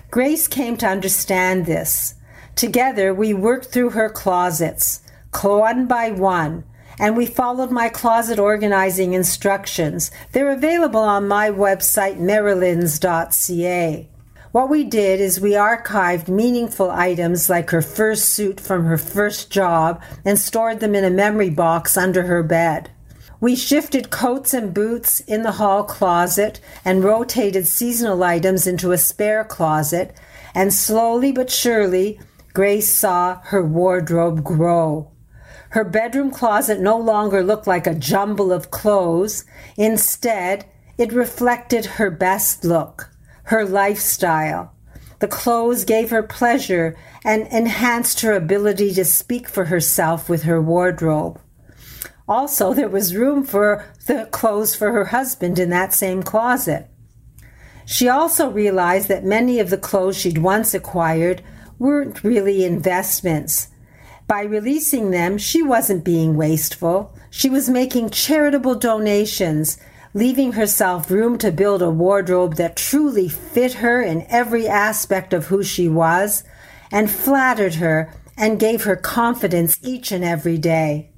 Grace came to understand this. Together, we worked through her closets, one by one, and we followed my closet organizing instructions. They're available on my website, marilyns dot c a. What we did is we archived meaningful items like her first suit from her first job and stored them in a memory box under her bed. We shifted coats and boots in the hall closet and rotated seasonal items into a spare closet, and slowly but surely, Grace saw her wardrobe grow. Her bedroom closet no longer looked like a jumble of clothes. Instead, it reflected her best look, her lifestyle. The clothes gave her pleasure and enhanced her ability to speak for herself with her wardrobe. Also, there was room for the clothes for her husband in that same closet. She also realized that many of the clothes she'd once acquired weren't really investments. By releasing them, she wasn't being wasteful. She was making charitable donations, leaving herself room to build a wardrobe that truly fit her in every aspect of who she was, and flattered her and gave her confidence each and every day.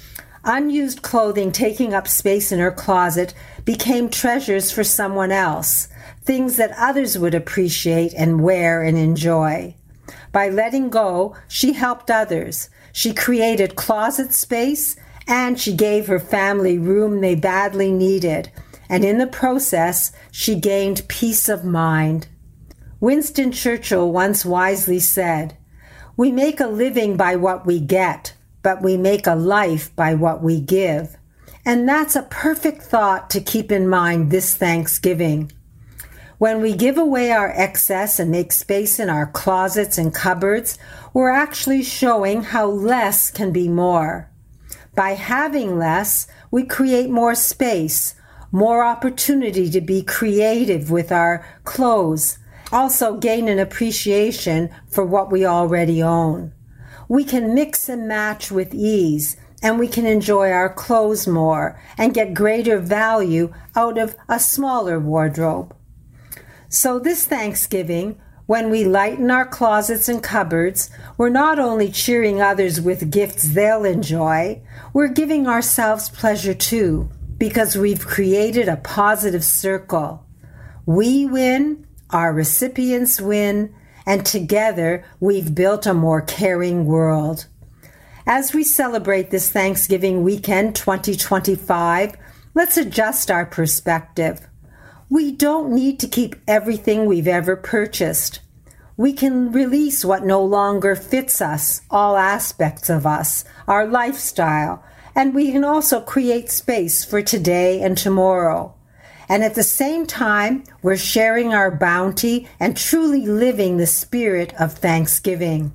Unused clothing taking up space in her closet became treasures for someone else, things that others would appreciate and wear and enjoy. By letting go, she helped others. She created closet space, and she gave her family room they badly needed. And in the process, she gained peace of mind. Winston Churchill once wisely said, "We make a living by what we get, but we make a life by what we give." And that's a perfect thought to keep in mind this Thanksgiving. When we give away our excess and make space in our closets and cupboards, we're actually showing how less can be more. By having less, we create more space, more opportunity to be creative with our clothes, also gain an appreciation for what we already own. We can mix and match with ease, and we can enjoy our clothes more and get greater value out of a smaller wardrobe. So this Thanksgiving, when we lighten our closets and cupboards, we're not only cheering others with gifts they'll enjoy, we're giving ourselves pleasure too, because we've created a positive circle. We win, our recipients win, and together we've built a more caring world. As we celebrate this Thanksgiving weekend twenty twenty-five, let's adjust our perspective. We don't need to keep everything we've ever purchased. We can release what no longer fits us, all aspects of us, our lifestyle, and we can also create space for today and tomorrow. And at the same time, we're sharing our bounty and truly living the spirit of Thanksgiving.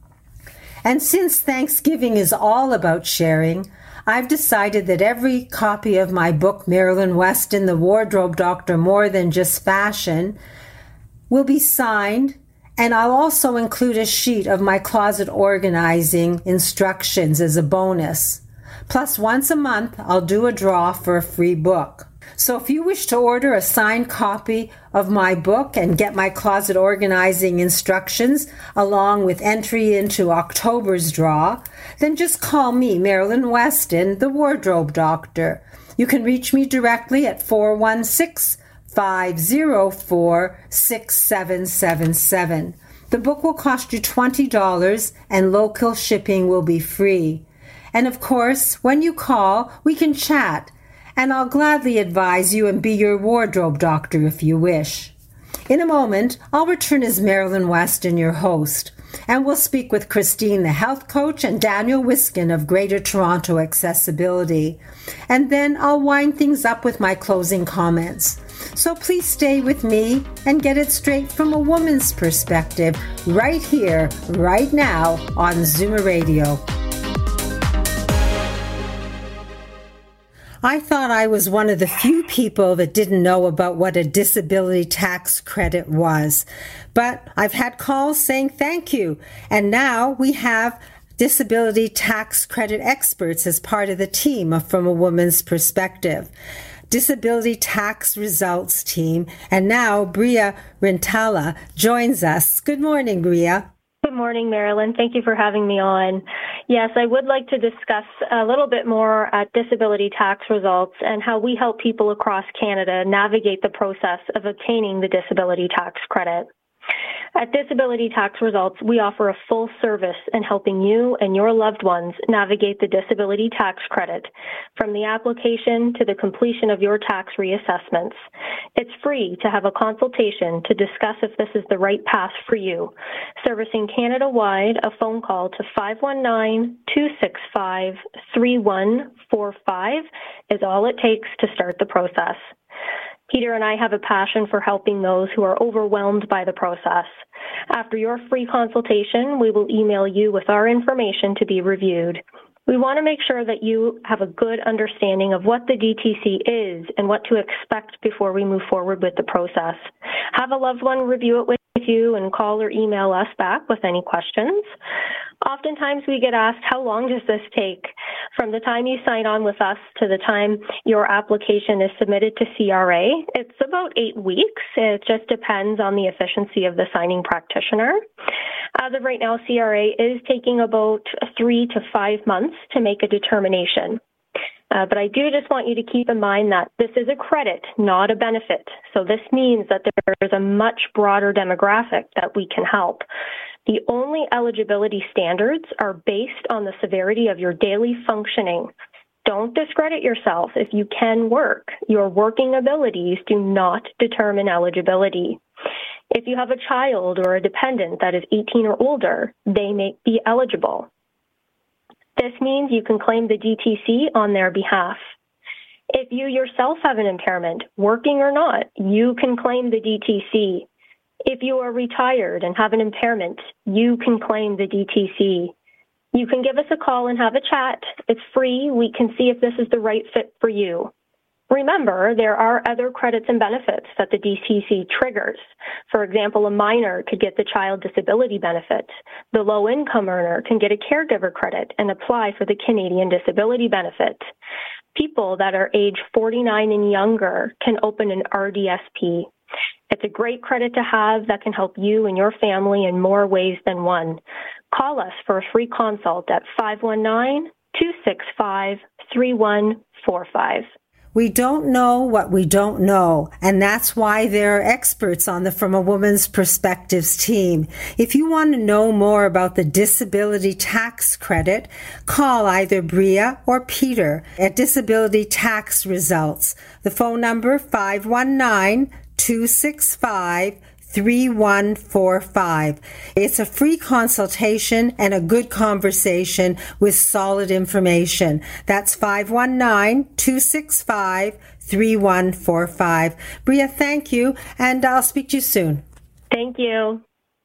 And since Thanksgiving is all about sharing, I've decided that every copy of my book, Marilyn Weston, The Wardrobe Doctor, More Than Just Fashion, will be signed, and I'll also include a sheet of my closet organizing instructions as a bonus. Plus, once a month, I'll do a draw for a free book. So if you wish to order a signed copy of my book and get my closet organizing instructions along with entry into October's draw, then just call me, Marilyn Weston, the Wardrobe Doctor. You can reach me directly at four one six, five zero four, six seven seven seven. The book will cost you twenty dollars and local shipping will be free. And of course, when you call, we can chat, and I'll gladly advise you and be your wardrobe doctor if you wish. In a moment, I'll return as Marilyn Weston, your host, and we'll speak with Christine, the health coach, and Daniel Wiskin of Greater Toronto Accessibility. And then I'll wind things up with my closing comments. So please stay with me and get it straight from a woman's perspective right here, right now on Zoomer Radio. I thought I was one of the few people that didn't know about what a disability tax credit was. But I've had calls saying thank you. And now we have disability tax credit experts as part of the team of From a Woman's Perspective. Disability Tax Results team. And now Bria Rintala joins us. Good morning, Bria.
Good morning, Marilyn. Thank you for having me on. Yes, I would like to discuss a little bit more at Disability Tax Results and how we help people across Canada navigate the process of obtaining the disability tax credit. At Disability Tax Results, we offer a full service in helping you and your loved ones navigate the disability tax credit, from the application to the completion of your tax reassessments. It's free to have a consultation to discuss if this is the right path for you. Servicing Canada-wide, a phone call to five one nine, two six five, three one four five is all it takes to start the process. Peter and I have a passion for helping those who are overwhelmed by the process. After your free consultation, we will email you with our information to be reviewed. We want to make sure that you have a good understanding of what the D T C is and what to expect before we move forward with the process. Have a loved one review it with you and call or email us back with any questions. Oftentimes we get asked, how long does this take? From the time you sign on with us to the time your application is submitted to C R A, it's about eight weeks. It just depends on the efficiency of the signing practitioner. As of right now, C R A is taking about three to five months to make a determination. Uh, but I do just want you to keep in mind that this is a credit, not a benefit. So this means that there is a much broader demographic that we can help. The only eligibility standards are based on the severity of your daily functioning. Don't discredit yourself if you can work. Your working abilities do not determine eligibility. If you have a child or a dependent that is eighteen or older, they may be eligible. This means you can claim the D T C on their behalf. If you yourself have an impairment, working or not, you can claim the D T C. If you are retired and have an impairment, you can claim the D T C. You can give us a call and have a chat. It's free. We can see if this is the right fit for you. Remember, there are other credits and benefits that the D T C triggers. For example, a minor could get the child disability benefit. The low-income earner can get a caregiver credit and apply for the Canadian disability benefit. People that are age forty-nine and younger can open an R D S P. It's a great credit to have that can help you and your family in more ways than one. Call us for a free consult at five one nine, two six five, three one four five.
We don't know what we don't know, and that's why there are experts on the From a Woman's Perspectives team. If you want to know more about the disability tax credit, call either Bria or Peter at Disability Tax Results. The phone number five one nine, two six five, three one four five. It's a free consultation and a good conversation with solid information. That's five one nine, two six five, three one four five. Bria, thank you, and I'll speak to you soon.
Thank you.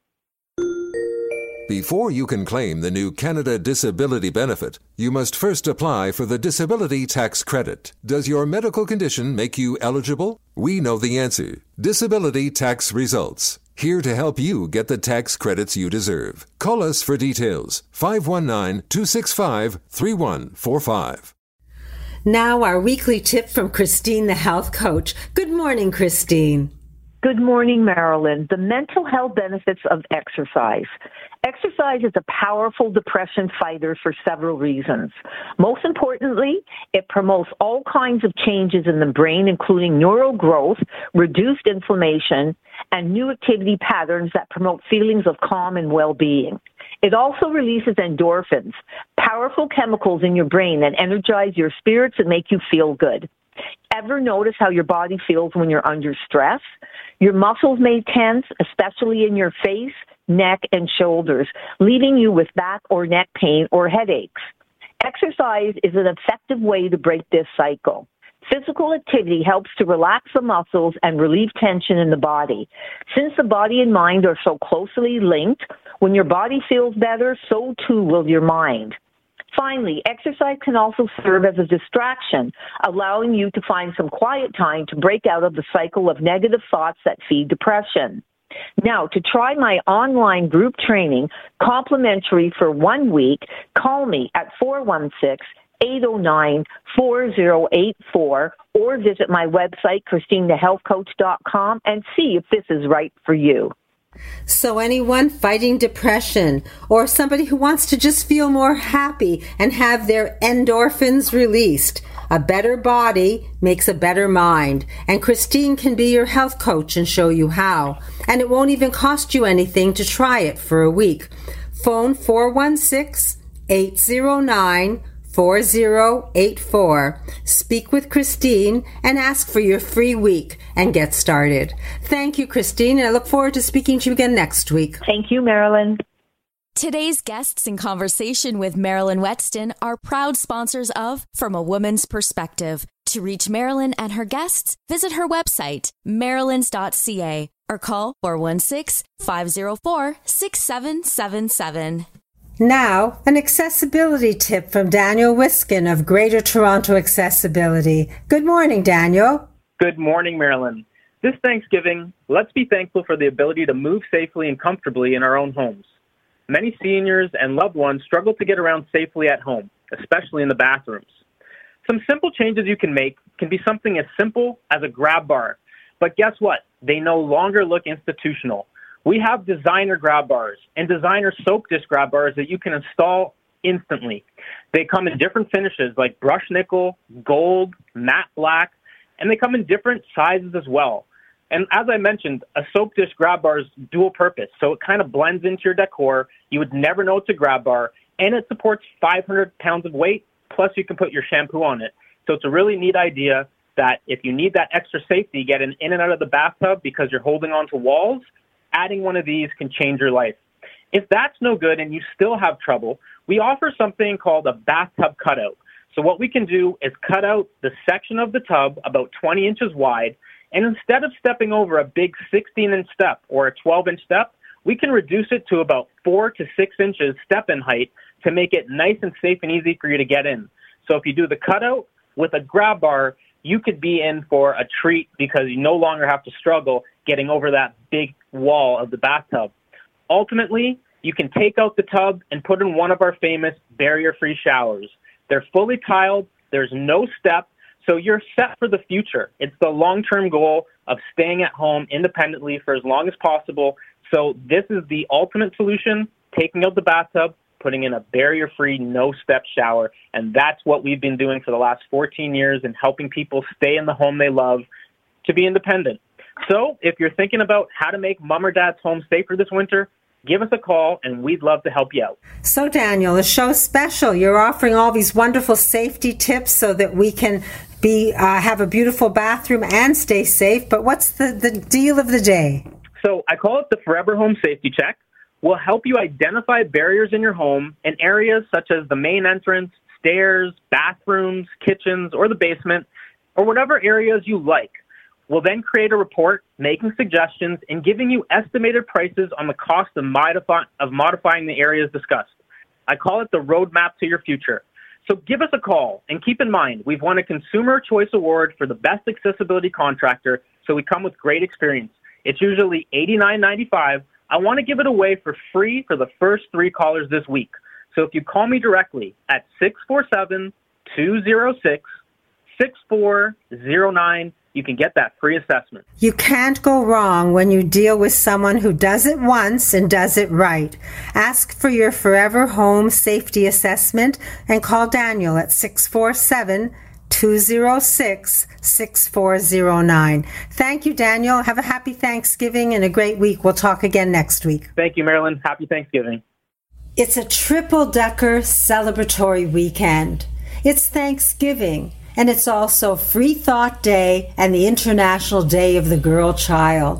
Before you can claim the new Canada Disability Benefit, you must first apply for the Disability Tax Credit. Does your medical condition make you eligible? We know the answer. Disability Tax Results. Here to help you get the tax credits you deserve. Call us for details. five one nine, two six five, three one four five.
Now our weekly tip from Christine, the health coach. Good morning, Christine.
Good morning, Marilyn. The mental health benefits of exercise. Exercise is a powerful depression fighter for several reasons. Most importantly, it promotes all kinds of changes in the brain, including neural growth, reduced inflammation, and new activity patterns that promote feelings of calm and well-being. It also releases endorphins, powerful chemicals in your brain that energize your spirits and make you feel good. Ever notice how your body feels when you're under stress? Your muscles may tense, especially in your face, neck, and shoulders, leaving you with back or neck pain or headaches. Exercise is an effective way to break this cycle. Physical activity helps to relax the muscles and relieve tension in the body. Since the body and mind are so closely linked, when your body feels better, so too will your mind. Finally, exercise can also serve as a distraction, allowing you to find some quiet time to break out of the cycle of negative thoughts that feed depression. Now, to try my online group training, complimentary for one week, call me at four one six, eight oh nine, four oh eight four or visit my website, christine the health coach dot com, and see if this is right for you.
So anyone fighting depression or somebody who wants to just feel more happy and have their endorphins released, a better body makes a better mind. And Christine can be your health coach and show you how. And it won't even cost you anything to try it for a week. Phone four one six, eight oh nine, four oh eight four. Speak with Christine and ask for your free week and get started. Thank you, Christine, and I look forward to speaking to you again next week.
Thank you, Marilyn.
Today's guests in conversation with Marilyn Wetston are proud sponsors of From a Woman's Perspective. To reach Marilyn and her guests, visit her website, marilyns dot c a, or call four one six, five oh four, six seven seven seven.
Now, an accessibility tip from Daniel Wiskin of Greater Toronto Accessibility. Good morning, Daniel.
Good morning, Marilyn. This Thanksgiving, let's be thankful for the ability to move safely and comfortably in our own homes. Many seniors and loved ones struggle to get around safely at home, especially in the bathrooms. Some simple changes you can make can be something as simple as a grab bar. But guess what? They no longer look institutional. We have designer grab bars and designer soap dish grab bars that you can install instantly. They come in different finishes like brushed nickel, gold, matte black, and they come in different sizes as well. And as I mentioned, a soap dish grab bar is dual purpose, so it kind of blends into your decor. You would never know it's a grab bar, and it supports five hundred pounds of weight, plus you can put your shampoo on it. So it's a really neat idea that if you need that extra safety, getting in and out of the bathtub because you're holding on to walls, adding one of these can change your life. If that's no good and you still have trouble, we offer something called a bathtub cutout. So what we can do is cut out the section of the tub about twenty inches wide, and instead of stepping over a big sixteen-inch step or a twelve-inch step, we can reduce it to about four to six inches step-in height to make it nice and safe and easy for you to get in. So if you do the cutout with a grab bar, you could be in for a treat because you no longer have to struggle getting over that big wall of the bathtub. Ultimately, you can take out the tub and put in one of our famous barrier-free showers. They're fully tiled, there's no step, so you're set for the future. It's the long-term goal of staying at home independently for as long as possible. So this is the ultimate solution, taking out the bathtub, putting in a barrier-free, no-step shower, and that's what we've been doing for the last fourteen years and helping people stay in the home they love to be independent. So if you're thinking about how to make mom or dad's home safer this winter, give us a call, and we'd love to help you out.
So, Daniel, the show's special. You're offering all these wonderful safety tips so that we can be uh, have a beautiful bathroom and stay safe. But what's the, the deal of the day?
So I call it the Forever Home Safety Check. We'll help you identify barriers in your home in areas such as the main entrance, stairs, bathrooms, kitchens, or the basement, or whatever areas you like. We'll then create a report making suggestions and giving you estimated prices on the cost of, modify- of modifying the areas discussed. I call it the roadmap to your future. So give us a call, and keep in mind, we've won a Consumer Choice Award for the best accessibility contractor, so we come with great experience. It's usually eighty-nine ninety-five. I want to give it away for free for the first three callers this week. So if you call me directly at six four seven, two oh six, six four oh nine, you can get that free assessment.
You can't go wrong when you deal with someone who does it once and does it right. Ask for your Forever Home Safety Assessment and call Daniel at six four seven, two oh six, six four oh nine. Thank you, Daniel. Have a happy Thanksgiving and a great week. We'll talk again next week.
Thank you, Marilyn. Happy Thanksgiving.
It's a triple-decker celebratory weekend. It's Thanksgiving, and it's also Free Thought Day and the International Day of the Girl Child.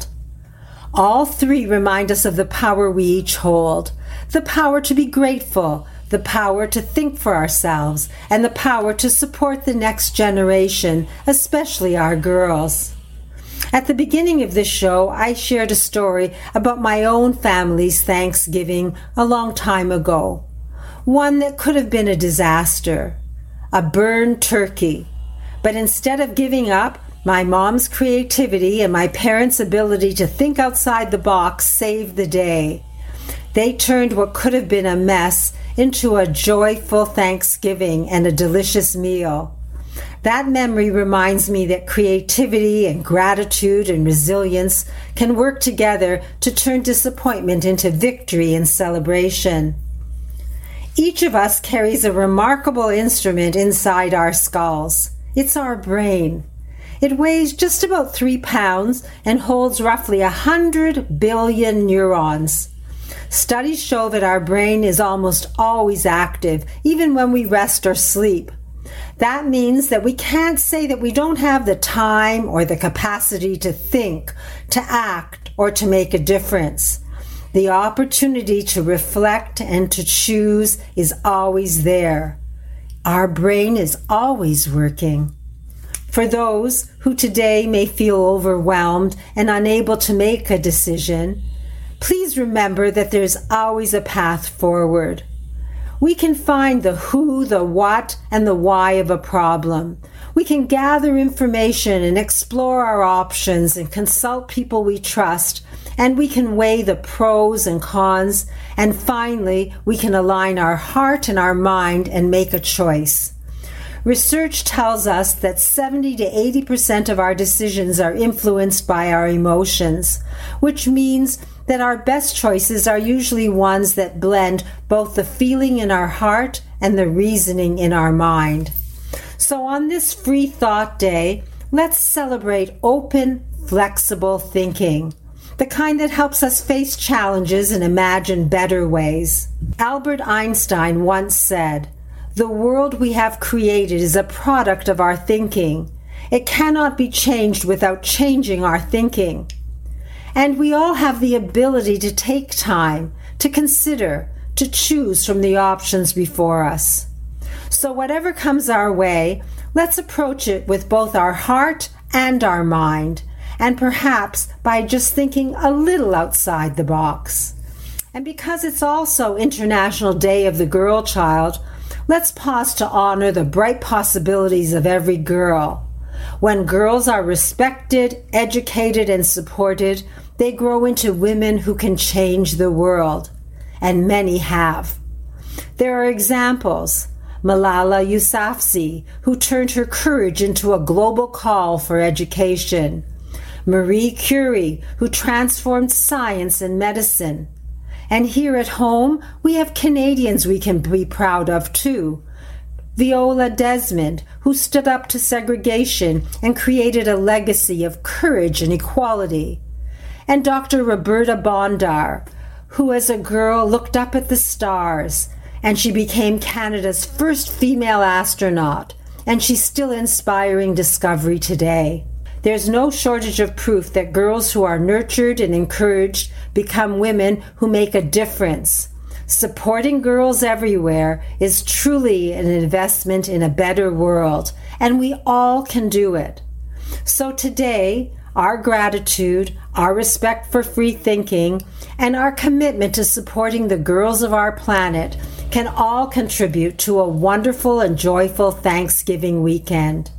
All three remind us of the power we each hold, the power to be grateful, the power to think for ourselves, and the power to support the next generation, especially our girls. At the beginning of this show, I shared a story about my own family's Thanksgiving a long time ago. One that could have been a disaster, a burned turkey. But instead of giving up, my mom's creativity and my parents' ability to think outside the box saved the day. They turned what could have been a mess into a joyful Thanksgiving and a delicious meal. That memory reminds me that creativity and gratitude and resilience can work together to turn disappointment into victory and celebration. Each of us carries a remarkable instrument inside our skulls. It's our brain. It weighs just about three pounds and holds roughly a hundred billion neurons. Studies show that our brain is almost always active, even when we rest or sleep. That means that we can't say that we don't have the time or the capacity to think, to act, or to make a difference. The opportunity to reflect and to choose is always there. Our brain is always working. For those who today may feel overwhelmed and unable to make a decision, please remember that there's always a path forward. We can find the who, the what, and the why of a problem. We can gather information and explore our options and consult people we trust, and we can weigh the pros and cons, and finally, we can align our heart and our mind and make a choice. Research tells us that seventy to eighty percent of our decisions are influenced by our emotions, which means that our best choices are usually ones that blend both the feeling in our heart and the reasoning in our mind. So on this Free Thought Day, let's celebrate open, flexible thinking, the kind that helps us face challenges and imagine better ways. Albert Einstein once said, "The world we have created is a product of our thinking. It cannot be changed without changing our thinking." And we all have the ability to take time, to consider, to choose from the options before us. So whatever comes our way, let's approach it with both our heart and our mind, and perhaps by just thinking a little outside the box. And because it's also International Day of the Girl Child, let's pause to honor the bright possibilities of every girl. When girls are respected, educated, and supported, they grow into women who can change the world. And many have. There are examples. Malala Yousafzai, who turned her courage into a global call for education. Marie Curie, who transformed science and medicine. And here at home, we have Canadians we can be proud of too. Viola Desmond, who stood up to segregation and created a legacy of courage and equality. And Doctor Roberta Bondar, who as a girl looked up at the stars, and she became Canada's first female astronaut, and she's still inspiring discovery today. There's no shortage of proof that girls who are nurtured and encouraged become women who make a difference. Supporting girls everywhere is truly an investment in a better world, and we all can do it. So today, our gratitude, our respect for free thinking, and our commitment to supporting the girls of our planet can all contribute to a wonderful and joyful Thanksgiving weekend.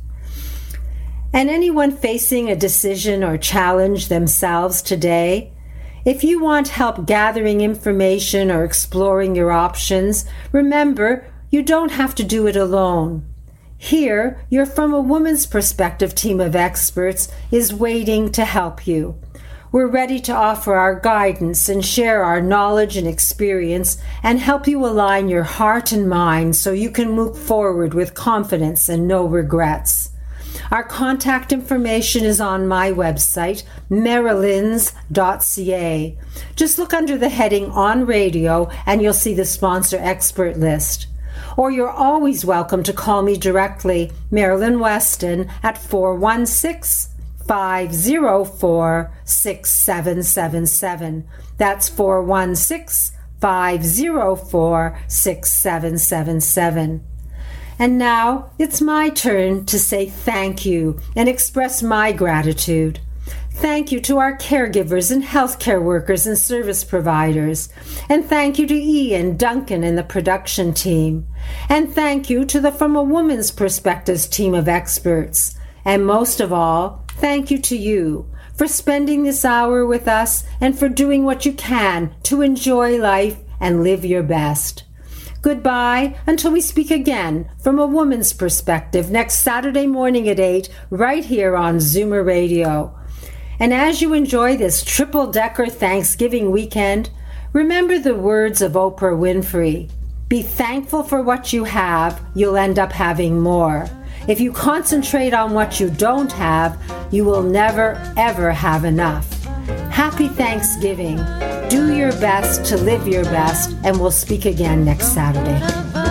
And anyone facing a decision or challenge themselves today, if you want help gathering information or exploring your options, remember, you don't have to do it alone. Here, your From a Woman's Perspective team of experts is waiting to help you. We're ready to offer our guidance and share our knowledge and experience and help you align your heart and mind so you can move forward with confidence and no regrets. Our contact information is on my website, marilyns dot c a. Just look under the heading On Radio and you'll see the sponsor expert list. Or you're always welcome to call me directly, Marilyn Weston, at four one six, five zero four, six seven seven seven. That's four one six, five zero four, six seven seven seven. And now it's my turn to say thank you and express my gratitude. Thank you to our caregivers and healthcare workers and service providers. And thank you to Ian, Duncan, and the production team. And thank you to the From a Woman's Perspectives team of experts. And most of all, thank you to you for spending this hour with us and for doing what you can to enjoy life and live your best. Goodbye until we speak again from a woman's perspective next Saturday morning at eight, right here on Zoomer Radio. And as you enjoy this triple-decker Thanksgiving weekend, remember the words of Oprah Winfrey. Be thankful for what you have, you'll end up having more. If you concentrate on what you don't have, you will never, ever have enough. Happy Thanksgiving. Do your best to live your best, and we'll speak again next Saturday.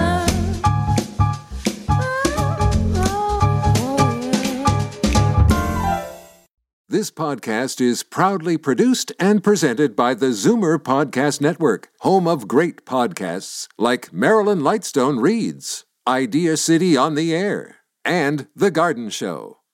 This podcast is proudly produced and presented by the Zoomer Podcast Network, home of great podcasts like Marilyn Lightstone Reads, Idea City on the Air, and The Garden Show.